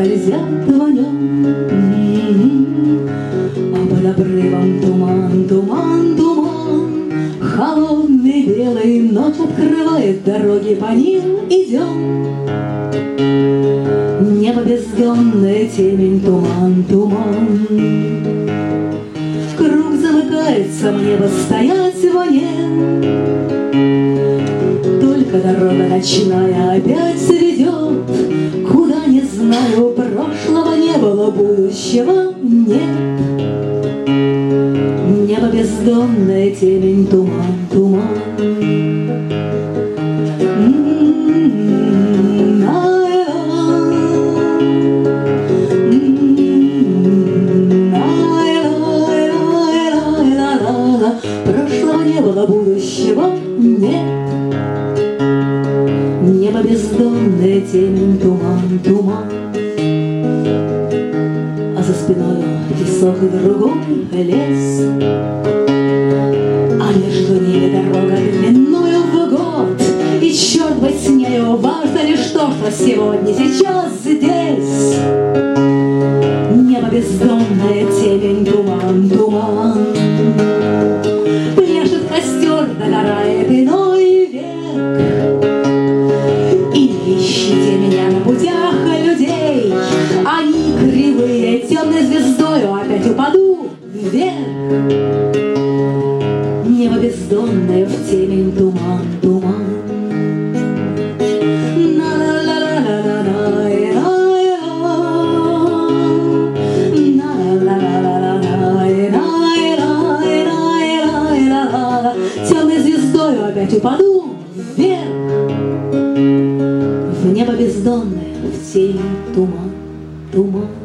скользят в нем. А под обрывом туман, туман, туман, холодный белый ночь открывает дороги, по ним идем. Небо бездонное, темень, туман, туман. Круг замыкается, мне бы стоять вне. Только дорога ночная опять ведет, куда не знаю, прошлого не было, будущего нет. Небо бездонное, темень, туман, туман. Прошлого не было, будущего нет. Небо бездонное, темень, туман, туман. А за спиной песок и другой лес, а между ними дорога длиною в год. И черт бы с нею, важно лишь то, что сегодня, сейчас, здесь. Небо бездонное, темень, туман, туман. Пляшет костер, догорает иной век. И не ищите меня на путях людей, они кривые, темной звездою опять упаду вверх. Небо бездонное, в темень, туман, туман. Темной звездою опять упаду вверх. В небо бездонное, в тень, туман, туман.